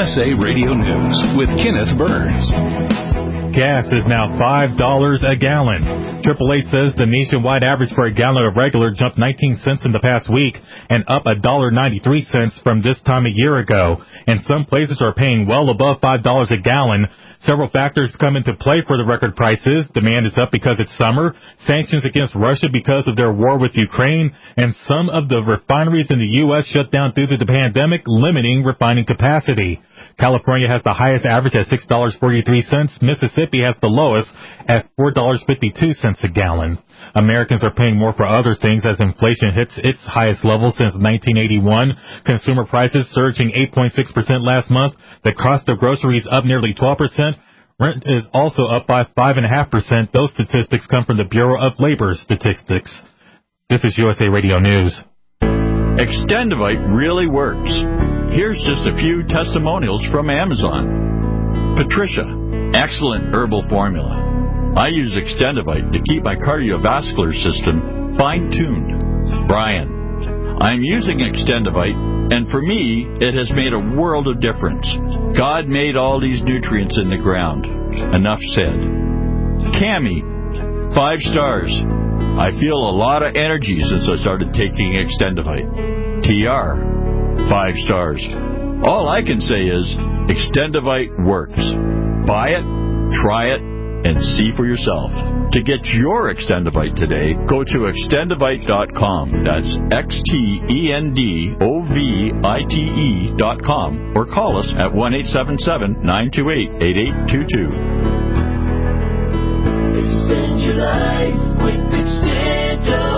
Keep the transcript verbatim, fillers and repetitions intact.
S A Radio News with Kenneth Burns. Gas is now five dollars a gallon. triple A says the nationwide average for a gallon of regular jumped nineteen cents in the past week and up one dollar and ninety-three cents from this time a year ago. And some places are paying well above five dollars a gallon. Several factors come into play for the record prices. Demand is up because it's summer, sanctions against Russia because of their war with Ukraine, and some of the refineries in the U S shut down due to the pandemic, limiting refining capacity. California has the highest average at six dollars and forty-three cents. Mississippi has the lowest at four dollars and fifty-two cents a gallon. Americans are paying more for other things as inflation hits its highest level since nineteen eighty-one. Consumer prices surging eight point six percent last month. The cost of groceries up nearly twelve percent. Rent is also up by five point five percent. Those statistics come from the Bureau of Labor Statistics. This is U S A Radio News. Extendivite really works. Here's just a few testimonials from Amazon. Patricia, excellent herbal formula. I use Extendivite to keep my cardiovascular system fine-tuned. Brian, I'm using Extendivite, and for me, it has made a world of difference. God made all these nutrients in the ground. Enough said. Cammie, five stars. I feel a lot of energy since I started taking Extendivite. T R, five stars. All I can say is Extendivite works. Buy it, try it, and see for yourself. To get your Extendivite today, go to extendivite dot com. That's X T E N D O V I T E dot com. Or call us at one eight seven seven, nine two eight, eight eight two two. Extend your life with Extendivite.